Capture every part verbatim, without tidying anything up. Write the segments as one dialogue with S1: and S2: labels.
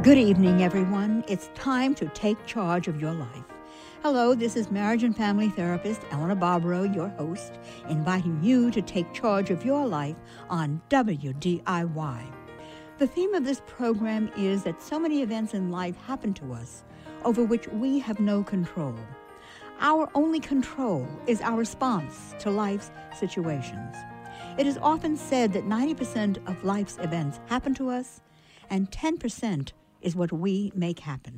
S1: Good evening, everyone. It's time to take charge of your life. Hello, this is marriage and family therapist Eleanor Barbaro, your host, inviting you to take charge of your life on W D I Y. The theme of this program is that so many events in life happen to us over which we have no control. Our only control is our response to life's situations. It is often said that ninety percent of life's events happen to us, and ten percent is what we make happen.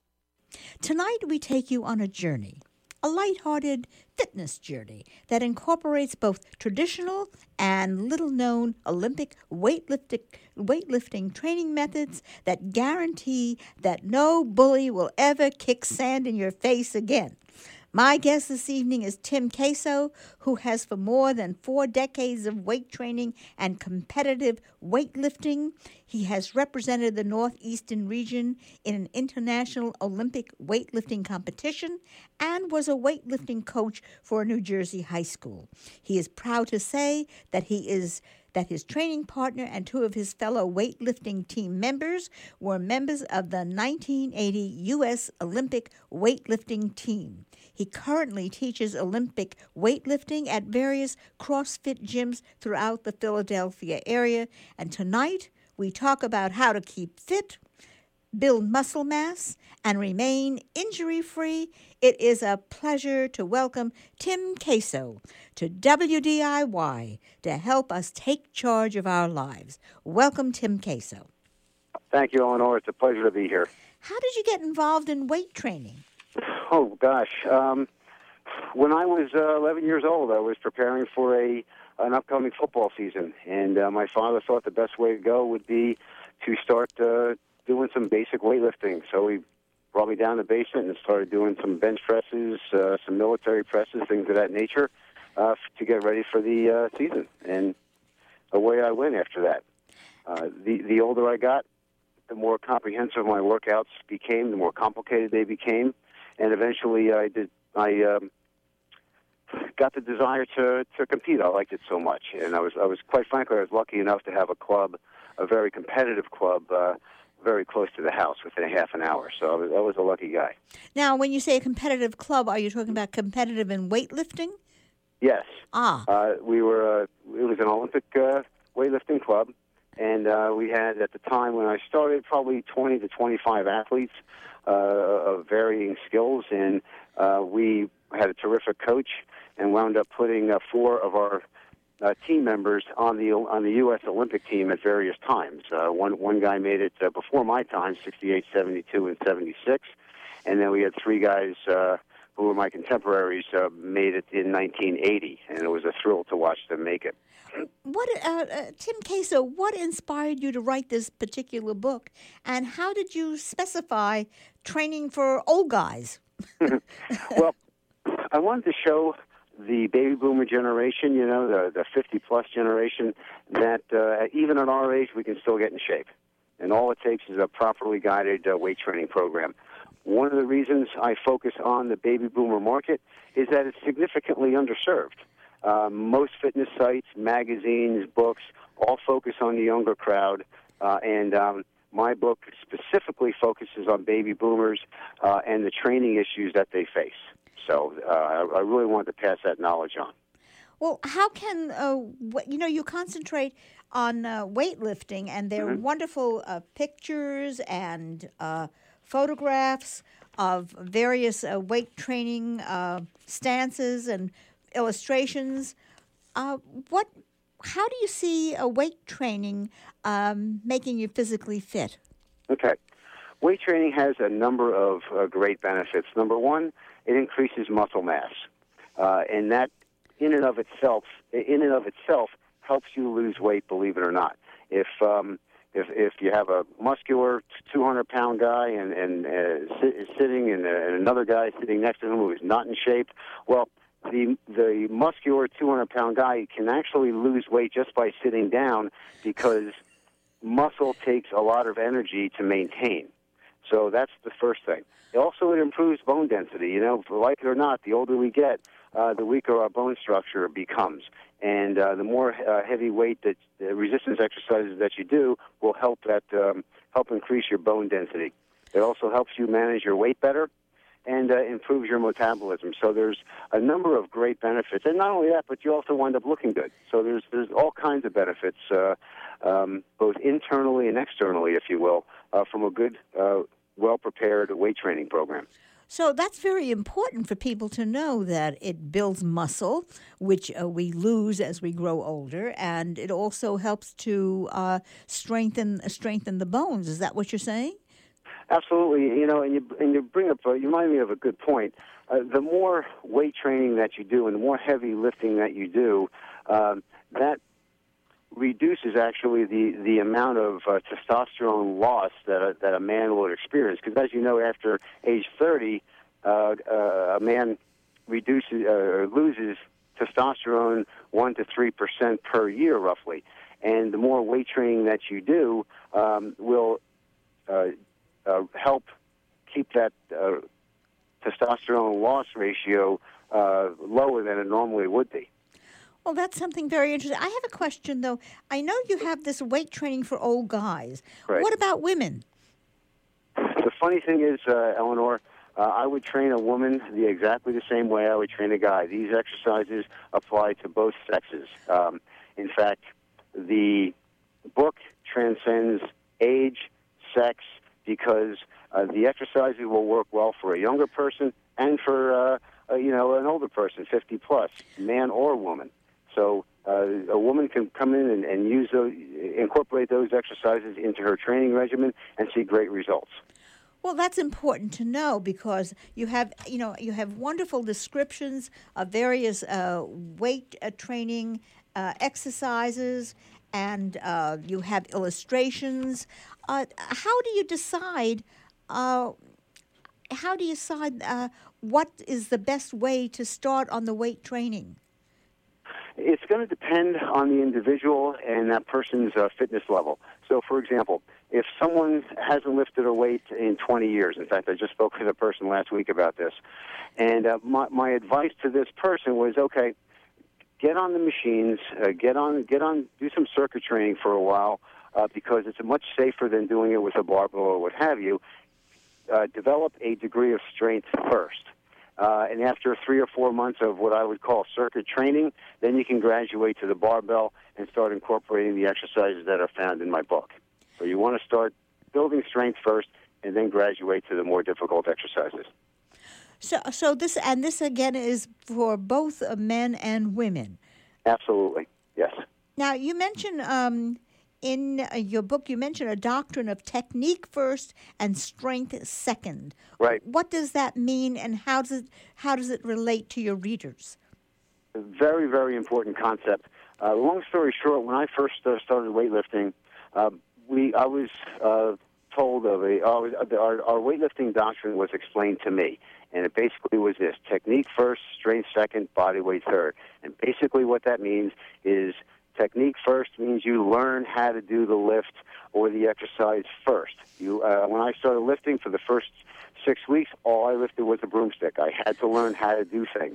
S1: Tonight we take you on a journey, a lighthearted fitness journey that incorporates both traditional and little-known Olympic weightlifting, weightlifting training methods that guarantee that no bully will ever kick sand in your face again. My guest this evening is Tim Caso, who has for more than four decades of weight training and competitive weightlifting. He has represented the Northeastern region in an international Olympic weightlifting competition and was a weightlifting coach for a New Jersey high school. He is proud to say that he is that his training partner and two of his fellow weightlifting team members were members of the nineteen eighty U S Olympic weightlifting team. He currently teaches Olympic weightlifting at various CrossFit gyms throughout the Philadelphia area. And tonight, we talk about how to keep fit, build muscle mass, and remain injury-free. It is a pleasure to welcome Tim Caso to W D I Y to help us take charge of our lives. Welcome, Tim Caso.
S2: Thank you, Eleanor. It's a pleasure to be here.
S1: How did you get involved in weight training?
S2: Oh, gosh. Um, when I was uh, eleven years old, I was preparing for a an upcoming football season, and uh, my father thought the best way to go would be to start uh, doing some basic weightlifting. So he brought me down the basement and started doing some bench presses, uh, some military presses, things of that nature, uh, to get ready for the uh, season. And away I went after that. Uh, the, the older I got, the more comprehensive my workouts became, the more complicated they became. And eventually I did. I um, got the desire to, to compete. I liked it so much. And I was, I was, quite frankly, I was lucky enough to have a club, a very competitive club, uh, very close to the house within a half an hour. So I was, I was a lucky guy.
S1: Now, when you say a competitive club, are you talking about competitive in weightlifting?
S2: Yes.
S1: Ah.
S2: Uh, we were, uh, it was an Olympic uh, weightlifting club. And uh, we had, at the time when I started, probably twenty to twenty-five athletes uh, of varying skills. And uh, we had a terrific coach and wound up putting uh, four of our uh, team members on the on the U S Olympic team at various times. Uh, one one guy made it uh, before my time, sixty-eight, seventy-two, and seventy-six. And then we had three guys uh, who were my contemporaries uh, made it in nineteen eighty. And it was a thrill to watch them make it.
S1: What, uh, uh, Tim Caso, what inspired you to write this particular book, and how did you specify training for old guys?
S2: Well, I wanted to show the baby boomer generation, you know, the, the fifty-plus generation, that uh, even at our age we can still get in shape. And all it takes is a properly guided uh, weight training program. One of the reasons I focus on the baby boomer market is that it's significantly underserved. Uh, most fitness sites, magazines, books, all focus on the younger crowd, uh, and um, my book specifically focuses on baby boomers uh, and the training issues that they face. So uh, I, I really wanted to pass that knowledge on.
S1: Well, how can, uh, w- you know, you concentrate on uh, weightlifting, and there are
S2: Mm-hmm.
S1: wonderful uh, pictures and uh, photographs of various uh, weight training uh, stances and illustrations. Uh, what? How do you see a weight training um, making you physically fit?
S2: Okay. Weight training has a number of uh, great benefits. Number one, it increases muscle mass. Uh, and that in and of itself, in and of itself, helps you lose weight, believe it or not. If um, if if you have a muscular two hundred pound guy and, and uh, sit, sitting and, uh, and another guy sitting next to him who is not in shape, well, The the muscular two hundred pound guy can actually lose weight just by sitting down because muscle takes a lot of energy to maintain. So that's the first thing. Also, it improves bone density. You know, like it or not, the older we get, uh, the weaker our bone structure becomes. And uh, the more uh, heavy weight that uh, resistance exercises that you do will help that um, help increase your bone density. It also helps you manage your weight better and uh, improves your metabolism. So there's a number of great benefits. And not only that, but you also wind up looking good. So there's there's all kinds of benefits, uh, um, both internally and externally, if you will, uh, from a good, uh, well-prepared weight training program.
S1: So that's very important for people to know that it builds muscle, which uh, we lose as we grow older, and it also helps to uh, strengthen strengthen the bones. Is that what you're saying?
S2: Absolutely. You know, and you and you bring up, uh, you remind me of a good point. Uh, the more weight training that you do and the more heavy lifting that you do, um, that reduces actually the, the amount of uh, testosterone loss that a, that a man will experience. Because as you know, after age thirty, uh, uh, a man reduces uh, loses testosterone one to three percent per year, roughly. And the more weight training that you do um, will uh, uh, help keep that uh, testosterone loss ratio uh, lower than it normally would be.
S1: Well, that's something very interesting. I have a question, though. I know you have this weight training for old guys.
S2: Right.
S1: What about women?
S2: The funny thing is, uh, Eleanor, uh, I would train a woman the exactly the same way I would train a guy. These exercises apply to both sexes. Um, in fact, the book transcends age, sex, because uh, the exercises will work well for a younger person and for uh, uh, you know an older person, fifty plus, man or woman. So uh, a woman can come in and, and use those, incorporate those exercises into her training regimen and see great results.
S1: Well, that's important to know because you have, you know, you have wonderful descriptions of various uh, weight uh, training uh, exercises, and uh, you have illustrations. Uh, how do you decide? Uh, how do you decide uh, what is the best way to start on the weight training?
S2: It's going to depend on the individual and that person's uh, fitness level. So, for example, if someone hasn't lifted a weight in twenty years, in fact, I just spoke with a person last week about this, and uh, my, my advice to this person was, okay, get on the machines, uh, get on, get on, do some circuit training for a while, uh, because it's much safer than doing it with a barbell or what have you. Uh, develop a degree of strength first. Uh, and after three or four months of what I would call circuit training, then you can graduate to the barbell and start incorporating the exercises that are found in my book. So you want to start building strength first and then graduate to the more difficult exercises.
S1: So, so this and this again is for both men and women.
S2: Absolutely, yes.
S1: Now you mentioned um, in your book you mentioned a doctrine of technique first and strength second.
S2: Right.
S1: What does that mean, and how does it how does it relate to your readers?
S2: A very, very important concept. Uh, long story short, when I first uh, started weightlifting, uh, we I was uh, told of a uh, our, our weightlifting doctrine was explained to me. And it basically was this: technique first, strength second, body weight third. And basically what that means is technique first means you learn how to do the lift or the exercise first. You, uh, when I started lifting for the first six weeks, all I lifted was a broomstick. I had to learn how to do things.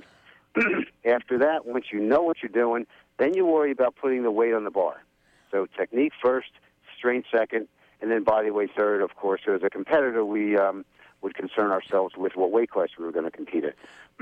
S2: After that, once you know what you're doing, then you worry about putting the weight on the bar. So technique first, strength second, and then body weight third. Of course, as a competitor, we um, would concern ourselves with what weight class we were going to compete at.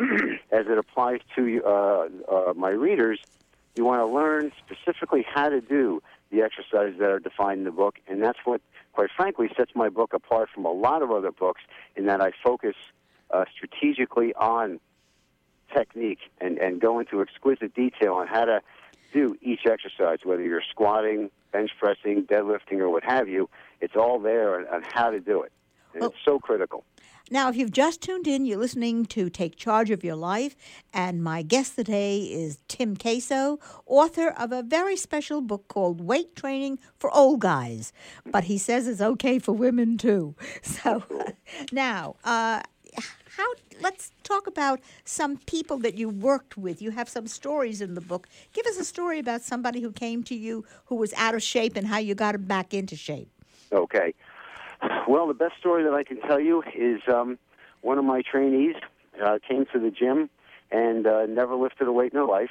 S2: As it applies to uh, uh, my readers, you want to learn specifically how to do the exercises that are defined in the book, and that's what, quite frankly, sets my book apart from a lot of other books in that I focus uh, strategically on technique and, and go into exquisite detail on how to do each exercise, whether you're squatting, bench pressing, deadlifting, or what have you. It's all there on, on how to do it. And well, it's so critical.
S1: Now, if you've just tuned in, you're listening to Take Charge of Your Life, and my guest today is Tim Caso, author of a very special book called Weight Training for Old Guys, but he says it's okay for women too. So now, uh, how? Let's talk about some people that you worked with. You have some stories in the book. Give us a story about somebody who came to you who was out of shape and how you got him back into shape.
S2: Okay. Well, the best story that I can tell you is um, one of my trainees uh, came to the gym and uh, never lifted a weight in her life.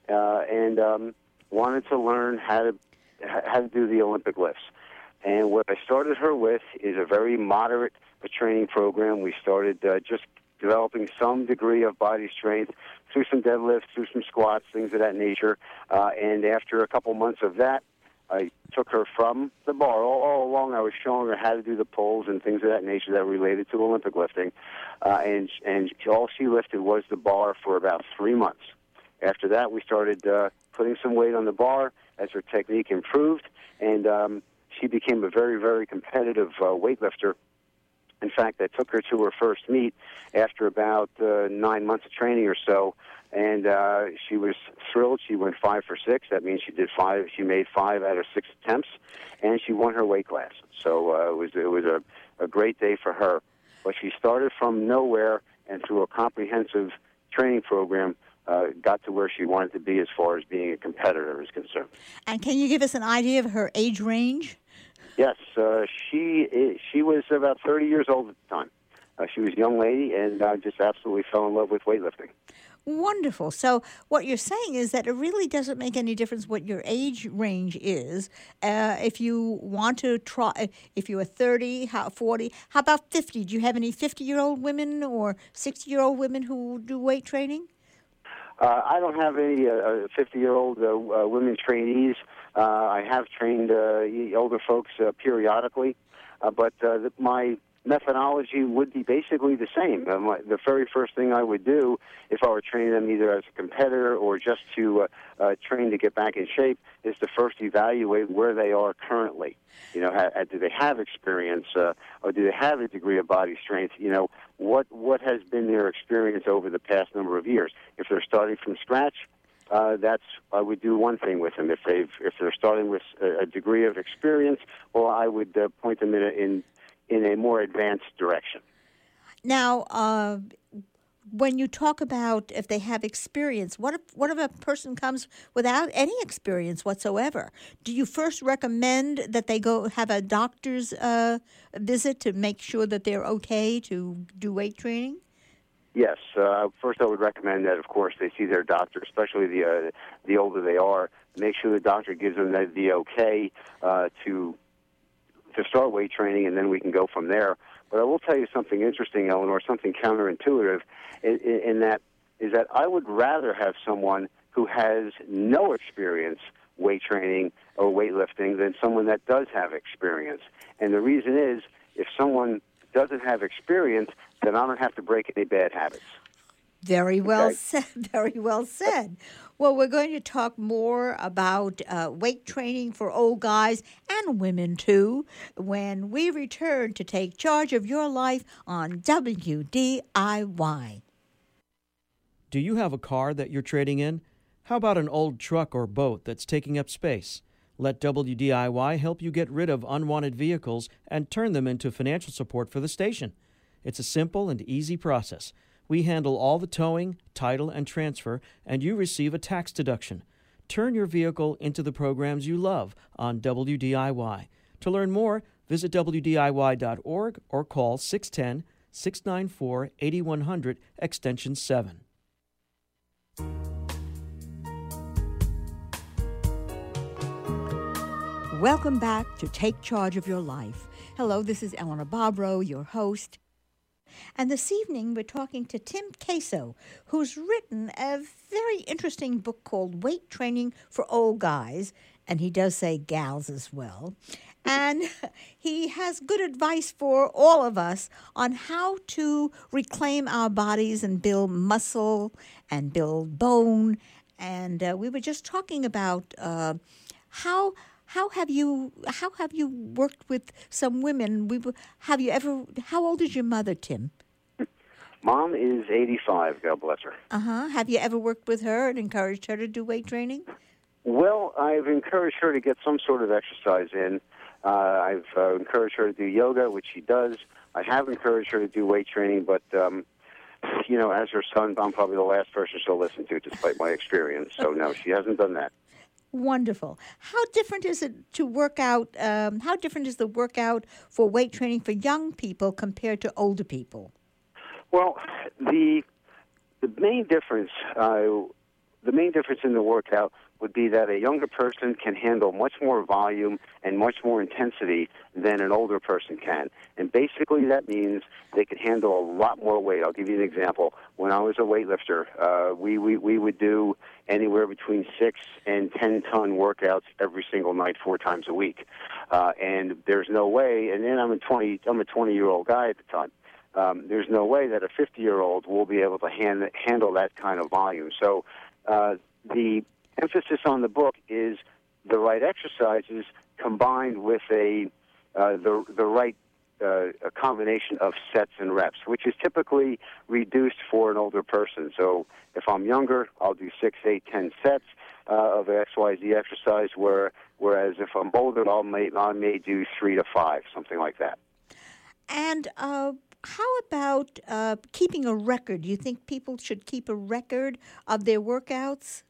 S2: uh, and um, wanted to learn how to how to do the Olympic lifts. And what I started her with is a very moderate training program. We started uh, just developing some degree of body strength through some deadlifts, through some squats, things of that nature. Uh, and after a couple months of that, I took her from the bar. All, all along, I was showing her how to do the pulls and things of that nature that related to Olympic lifting. Uh, and and all she lifted was the bar for about three months. After that, we started uh, putting some weight on the bar as her technique improved, and um, she became a very, very competitive uh, weightlifter. In fact, I took her to her first meet after about uh, nine months of training or so, and uh, she was thrilled. She went five for six. That means she did five. She made five out of six attempts, and she won her weight class. So uh, it was it was a, a great day for her. But she started from nowhere, and through a comprehensive training program, uh, got to where she wanted to be as far as being a competitor is concerned.
S1: And can you give us an idea of her age range?
S2: Yes, uh, she she was about thirty years old at the time. Uh, she was a young lady, and uh, just absolutely fell in love with weightlifting.
S1: Wonderful. So what you're saying is that it really doesn't make any difference what your age range is. Uh, if you want to try, if you're thirty, how, forty, how about fifty? Do you have any fifty-year-old women or sixty-year-old women who do weight training?
S2: Uh, I don't have any uh, fifty-year-old uh, uh, women trainees. Uh, I have trained uh, older folks uh, periodically, uh, but uh, the, my methodology would be basically the same. Uh, my, the very first thing I would do if I were training them either as a competitor or just to uh, uh, train to get back in shape is to first evaluate where they are currently. You know, ha- do they have experience uh, or do they have a degree of body strength? You know, what what has been their experience over the past number of years? If they're starting from scratch, uh, that's I would do one thing with them. If they've if they're starting with a, a degree of experience, well, I would uh, point them in a, in in a more advanced direction.
S1: Now, uh, when you talk about if they have experience, what if, what if a person comes without any experience whatsoever? Do you first recommend that they go have a doctor's uh, visit to make sure that they're okay to do weight training?
S2: Yes. Uh, first, I would recommend that, of course, they see their doctor, especially the uh, the older they are. Make sure the doctor gives them the, the okay uh, to to start weight training, and then we can go from there. But I will tell you something interesting, Eleanor, something counterintuitive, in, in that is that I would rather have someone who has no experience weight training or weightlifting than someone that does have experience. And the reason is, if someone doesn't have experience, then I don't have to break any bad habits.
S1: Very well
S2: Okay.
S1: said. Very well said. Well, we're going to talk more about uh, weight training for old guys and women, too, when we return to take charge of your life on W D I Y.
S3: Do you have a car that you're trading in? How about an old truck or boat that's taking up space? Let W D I Y help you get rid of unwanted vehicles and turn them into financial support for the station. It's a simple and easy process. We handle all the towing, title, and transfer, and you receive a tax deduction. Turn your vehicle into the programs you love on W D I Y. To learn more, visit W D I Y dot org or call six one zero, six nine four, eight one zero zero, extension seven.
S1: Welcome back to Take Charge of Your Life. Hello, this is Eleanor Bobrow, your host. And this evening, we're talking to Tim Caso, who's written a very interesting book called Weight Training for Old Guys, and he does say gals as well. And he has good advice for all of us on how to reclaim our bodies and build muscle and build bone. And uh, we were just talking about uh, how... How have you how have you worked with some women? We have you ever? How old is your mother, Tim?
S2: Mom is eighty-five. God bless her.
S1: Uh huh. Have you ever worked with her and encouraged her to do weight training?
S2: Well, I've encouraged her to get some sort of exercise in. Uh, I've uh, encouraged her to do yoga, which she does. I have encouraged her to do weight training, but um, you know, as her son, I'm probably the last person she'll listen to, despite my experience. So no, she hasn't done that.
S1: Wonderful. How different is it to work out? Um, how different is the workout for weight training for young people compared to older people?
S2: Well, the the main difference uh, the main difference in the workout would be that a younger person can handle much more volume and much more intensity than an older person can. And basically that means they can handle a lot more weight. I'll give you an example. When I was a weightlifter, uh, we, we, we would do anywhere between six and ten ton workouts every single night, four times a week. Uh, and there's no way, and then I'm a twenty, I'm a twenty-year-old guy at the time. Um, there's no way that a fifty-year-old will be able to hand, handle that kind of volume. So uh, the emphasis on the book is the right exercises combined with a uh, the the right uh, a combination of sets and reps, which is typically reduced for an older person. So if I'm younger, I'll do six, eight, ten sets uh, of X Y Z exercise. Where whereas if I'm older, I'll may I may do three to five, something like that.
S1: And uh, how about uh, keeping a record? Do you think people should keep a record of their workouts?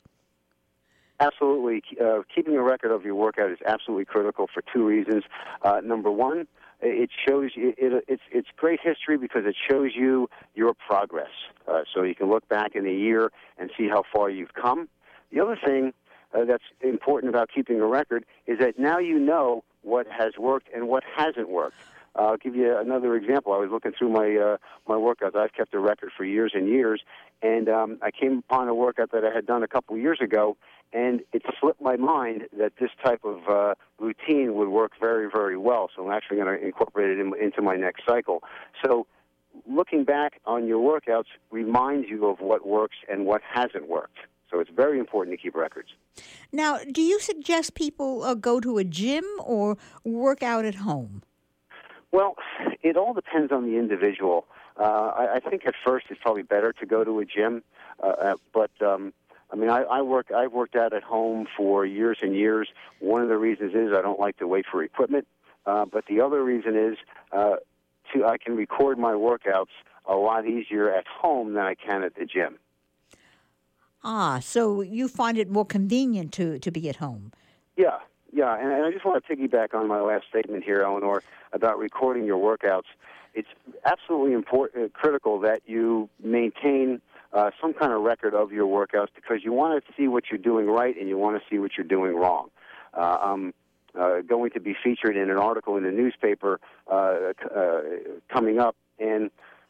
S2: Absolutely. Uh, keeping a record of your workout is absolutely critical for two reasons. Uh, number one, it shows you, it, it's it's great history because it shows you your progress. Uh, so you can look back in a year and see how far you've come. The other thing uh, that's important about keeping a record is that now you know what has worked and what hasn't worked. Uh, I'll give you another example. I was looking through my uh, my workouts. I've kept a record for years and years, and um, I came upon a workout that I had done a couple years ago, and it slipped my mind that this type of uh, routine would work very, very well. So I'm actually going to incorporate it in, into my next cycle. So looking back on your workouts reminds you of what works and what hasn't worked. So it's very important to keep records.
S1: Now, do you suggest people uh, go to a gym or work out at home?
S2: Well, it all depends on the individual. Uh, I, I think at first it's probably better to go to a gym, uh, uh, but um, I mean, I, I work. I've worked out at home for years and years. One of the reasons is I don't like to wait for equipment, uh, but the other reason is uh, to I can record my workouts a lot easier at home than I can at the gym.
S1: Ah, so you find it more convenient to, to be at home.
S2: Yeah. Yeah, and, and I just want to piggyback on my last statement here, Eleanor, about recording your workouts. It's absolutely important, uh, critical that you maintain uh, some kind of record of your workouts because you want to see what you're doing right and you want to see what you're doing wrong. Uh, I'm uh, going to be featured in an article in the newspaper uh, uh, coming up, and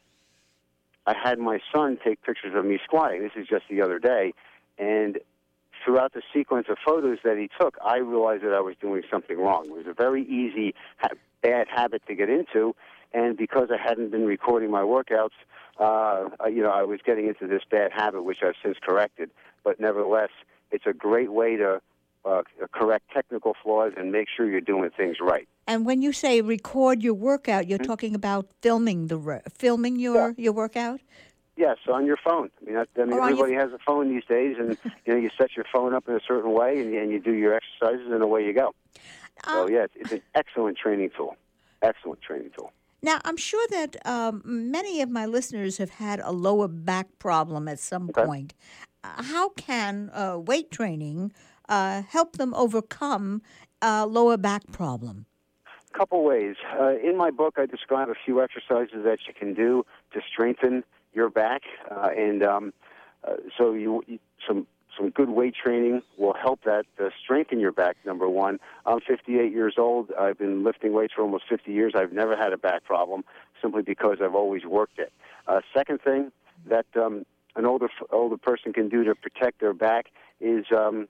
S2: I had my son take pictures of me squatting. This is just the other day, and throughout the sequence of photos that he took, I realized that I was doing something wrong. It was a very easy, ha- bad habit to get into, and because I hadn't been recording my workouts, uh, you know, I was getting into this bad habit, which I've since corrected. But nevertheless, it's a great way to uh, correct technical flaws and make sure you're doing things right.
S1: And when you say record your workout, you're mm-hmm. talking about filming the re- filming your,
S2: yeah.
S1: your workout?
S2: Yes, on your phone. I mean, that, I mean everybody your... has a phone these days, and you know, you set your phone up in a certain way, and, and you do your exercises, and away you go. Um, so, yeah, it's, it's an excellent training tool. Excellent training tool.
S1: Now, I'm sure that um, many of my listeners have had a lower back problem at some
S2: okay.
S1: point. Uh, how can uh, weight training uh, help them overcome a lower back problem?
S2: A couple ways. Uh, in my book, I describe a few exercises that you can do to strengthen your back, uh, and um, uh, so you, you some some good weight training will help that uh, strengthen your back. Number one, I'm fifty-eight years old. I've been lifting weights for almost fifty years. I've never had a back problem simply because I've always worked it. Uh, second thing that um, an older older person can do to protect their back is um,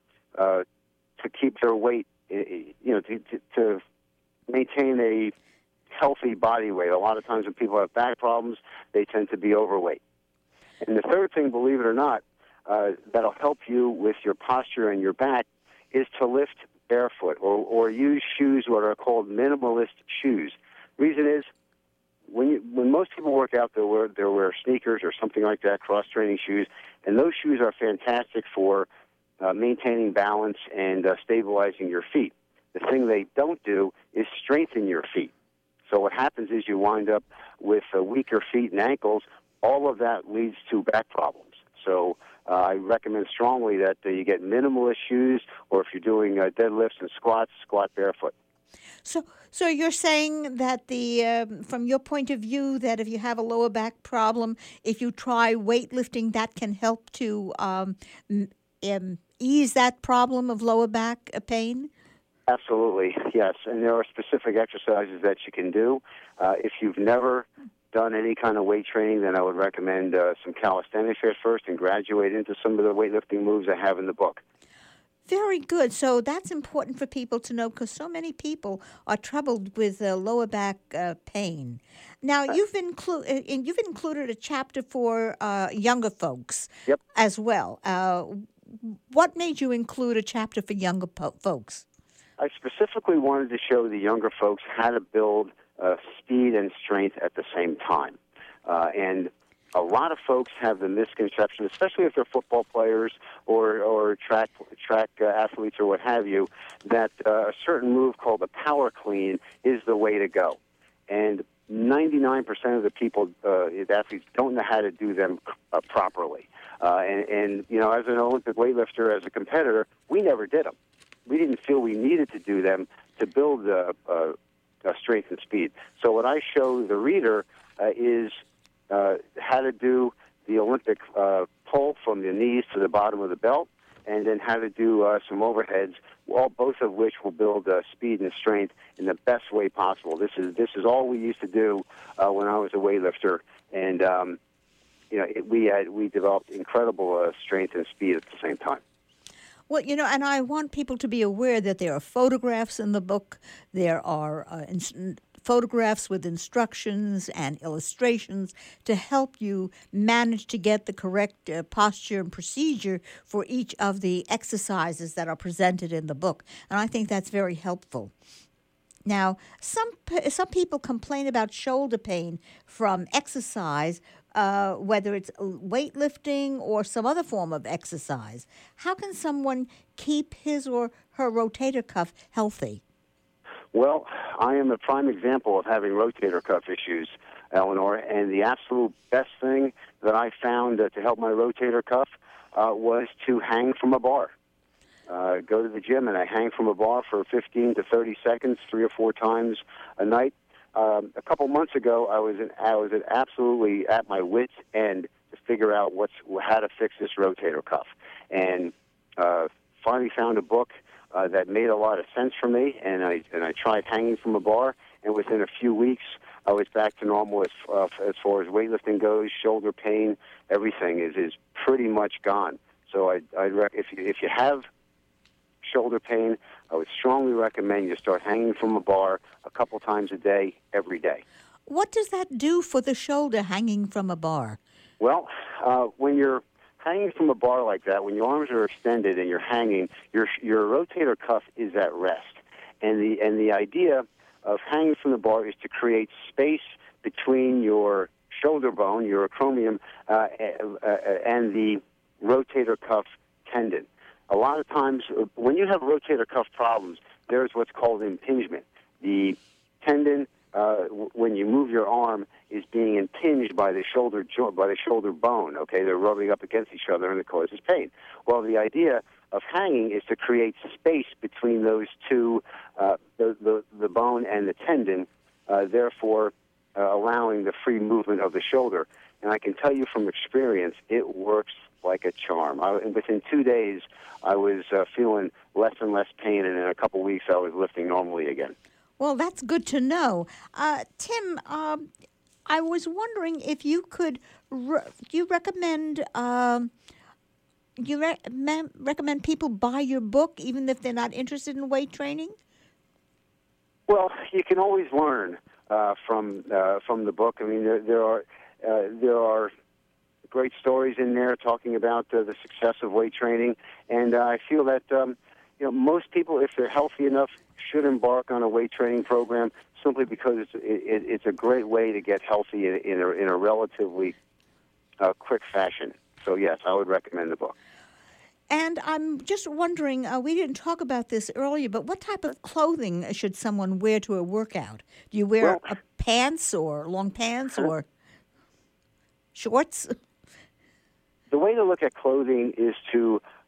S2: uh, to keep their weight, you know, to, to, to maintain a healthy body weight. A lot of times when people have back problems, they tend to be overweight. And the third thing, believe it or not, uh, that'll help you with your posture and your back is to lift barefoot or, or use shoes what are called minimalist shoes. Reason is, when you, when most people work out, they'll wear, they'll wear sneakers or something like that, cross-training shoes, and those shoes are fantastic for uh, maintaining balance and uh, stabilizing your feet. The thing they don't do is strengthen your feet. So what happens is you wind up with uh, weaker feet and ankles. All of that leads to back problems. So uh, I recommend strongly that uh, you get minimalist shoes, or if you're doing uh, deadlifts and squats, squat barefoot.
S1: So, so you're saying that the, um, from your point of view, that if you have a lower back problem, if you try weightlifting, that can help to um, m- um, ease that problem of lower back uh, pain?
S2: Absolutely, yes. And there are specific exercises that you can do. Uh, if you've never done any kind of weight training, then I would recommend uh, some calisthenics at first and graduate into some of the weightlifting moves I have in the book.
S1: Very good. So that's important for people to know because so many people are troubled with uh, lower back uh, pain. Now, you've, inclu- uh, you've included a chapter for uh, younger folks
S2: Yep.
S1: as well. Uh, what made you include a chapter for younger po- folks?
S2: I specifically wanted to show the younger folks how to build uh, speed and strength at the same time. Uh, and a lot of folks have the misconception, especially if they're football players or, or track track uh, athletes or what have you, that uh, a certain move called the power clean is the way to go. And ninety-nine percent of the people, uh, the athletes, don't know how to do them uh, properly. Uh, and, and, you know, as an Olympic weightlifter, as a competitor, we never did them. We didn't feel we needed to do them to build uh, uh, uh, strength and speed. So what I show the reader uh, is uh, how to do the Olympic uh, pull from the knees to the bottom of the belt, and then how to do uh, some overheads, all, both of which will build uh, speed and strength in the best way possible. This is this is all we used to do uh, when I was a weightlifter, and um, you know it, we had we developed incredible uh, strength and speed at the same time.
S1: Well, you know, and I want people to be aware that there are photographs in the book. There are uh, in- photographs with instructions and illustrations to help you manage to get the correct uh, posture and procedure for each of the exercises that are presented in the book. And I think that's very helpful. Now, some some people complain about shoulder pain from exercise, uh, whether it's weightlifting or some other form of exercise. How can someone keep his or her rotator cuff healthy?
S2: Well, I am a prime example of having rotator cuff issues, Eleanor, and the absolute best thing that I found uh, to help my rotator cuff uh, was to hang from a bar. Uh, go to the gym and I hang from a bar for fifteen to thirty seconds, three or four times a night. Um, a couple months ago, I was in, I was at absolutely at my wit's end to figure out what's how to fix this rotator cuff, and uh, finally found a book uh, that made a lot of sense for me. And I and I tried hanging from a bar, and within a few weeks, I was back to normal as uh, as far as weightlifting goes. Shoulder pain, everything is is pretty much gone. So I I rec- if you, if you have shoulder pain, I would strongly recommend you start hanging from a bar a couple times a day, every day.
S1: What does that do for the shoulder, hanging from a bar?
S2: Well, uh, when you're hanging from a bar like that, when your arms are extended and you're hanging, your your rotator cuff is at rest. And the and the idea of hanging from the bar is to create space between your shoulder bone, your acromion, uh, and the rotator cuff tendon. A lot of times, when you have rotator cuff problems, there's what's called impingement. The tendon, uh, w- when you move your arm, is being impinged by the shoulder jo- by the shoulder bone. Okay, they're rubbing up against each other, and it causes pain. Well, the idea of hanging is to create space between those two, uh, the, the the bone and the tendon, uh, therefore uh, allowing the free movement of the shoulder. And I can tell you from experience, it works like a charm. I, within two days, I was uh, feeling less and less pain, and in a couple weeks, I was lifting normally again.
S1: Well, that's good to know. Uh, Tim, um, I was wondering if you could, re- you recommend, um, you re- ma- recommend people buy your book even if they're not interested in weight training?
S2: Well, you can always learn uh, from uh, from the book. I mean, there, there are uh, there are great stories in there talking about uh, the success of weight training, and uh, I feel that um, you know most people, if they're healthy enough, should embark on a weight training program simply because it's it, it's a great way to get healthy in, in a in a relatively uh, quick fashion. So yes, I would recommend the book.
S1: And I'm just wondering, uh, we didn't talk about this earlier, but what type of clothing should someone wear to a workout? Do you wear
S2: Well,
S1: a pants or long pants or shorts?
S2: The way to look at clothing is to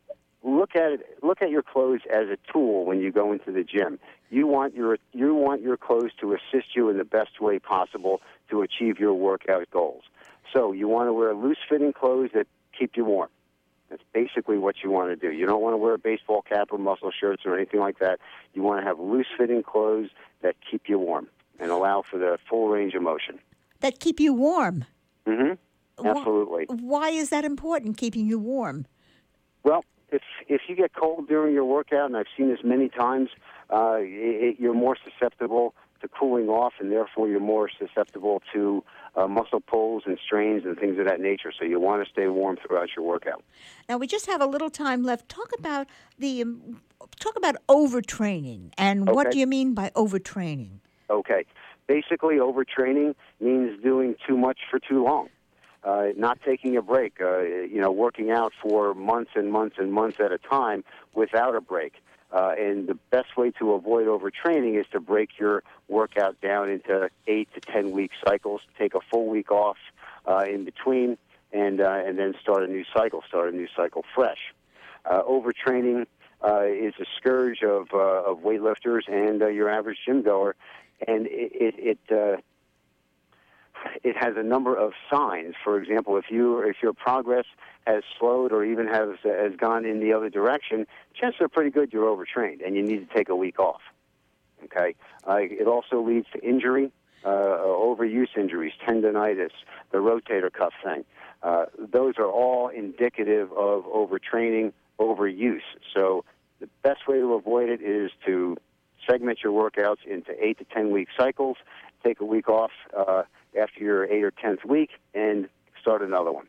S2: look at it, look at your clothes as a tool when you go into the gym. You want your you want your clothes to assist you in the best way possible to achieve your workout goals. So you want to wear loose-fitting clothes that keep you warm. That's basically what you want to do. You don't want to wear a baseball cap or muscle shirts or anything like that. You want to have loose-fitting clothes that keep you warm and allow for the full range of motion.
S1: That keep you warm?
S2: Mm-hmm. Absolutely.
S1: Why, why is that important, keeping you warm?
S2: Well, if if you get cold during your workout, and I've seen this many times, uh, it, you're more susceptible to cooling off, and therefore you're more susceptible to uh, muscle pulls and strains and things of that nature. So you want to stay warm throughout your workout.
S1: Now we just have a little time left. Talk about the um, talk about overtraining, and
S2: Okay.
S1: what do you mean by overtraining?
S2: Okay. Basically, overtraining means doing too much for too long. Uh, not taking a break, uh, you know, working out for months and months and months at a time without a break. Uh, and the best way to avoid overtraining is to break your workout down into eight to ten week cycles. Take a full week off uh, in between, and uh, and then start a new cycle. Start a new cycle fresh. Uh, overtraining uh, is a scourge of uh, of weightlifters and uh, your average gym goer, and it it. it uh, It has a number of signs. For example, if you if your progress has slowed or even has has gone in the other direction, chances are pretty good you're overtrained and you need to take a week off. Okay. Uh, it also leads to injury, uh, overuse injuries, tendonitis, the rotator cuff thing. Uh, those are all indicative of overtraining, overuse. So the best way to avoid it is to segment your workouts into eight to ten week cycles. Take a week off uh, after your eighth or tenth week, and start another one.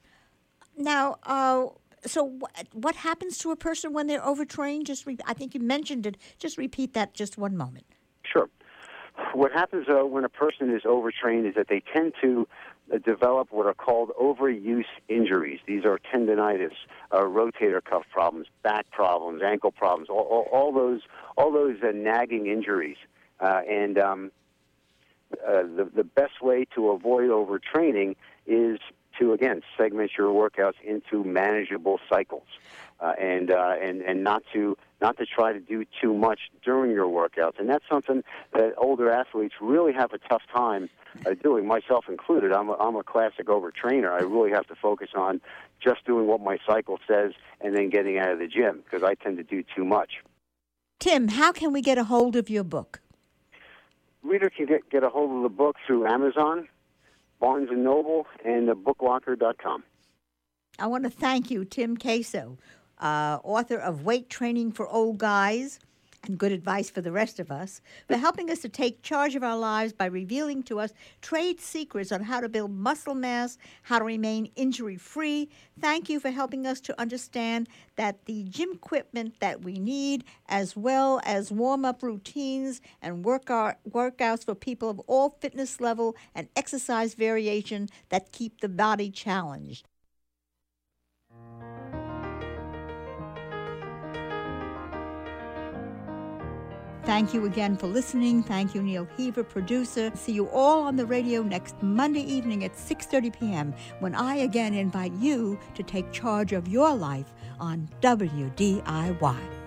S1: Now, uh, so what, what happens to a person when they're overtrained? Just re- I think you mentioned it. Just repeat that just one moment.
S2: Sure. What happens uh, when a person is overtrained is that they tend to uh, develop what are called overuse injuries. These are tendonitis, uh, rotator cuff problems, back problems, ankle problems, all, all, all those all those uh, nagging injuries. Uh, and um, uh, the, the best way to avoid overtraining is to, again, segment your workouts into manageable cycles, uh, and uh, and and not to not to try to do too much during your workouts. And that's something that older athletes really have a tough time uh, doing, myself included. I'm a, I'm a classic overtrainer. I really have to focus on just doing what my cycle says and then getting out of the gym because I tend to do too much.
S1: Tim, how can we get a hold of your book?
S2: Reader can get, get a hold of the book through Amazon, Barnes and Noble, and book locker dot com.
S1: I want to thank you, Tim Caso, uh, author of Weight Training for Old Guys and Good Advice for the Rest of Us, for helping us to take charge of our lives by revealing to us trade secrets on how to build muscle mass, how to remain injury-free. Thank you for helping us to understand that the gym equipment that we need, as well as warm-up routines and workout, workouts for people of all fitness level and exercise variation that keep the body challenged. Thank you again for listening. Thank you, Neil Heaver, producer. See you all on the radio next Monday evening at six thirty p.m. when I again invite you to take charge of your life on W D I Y.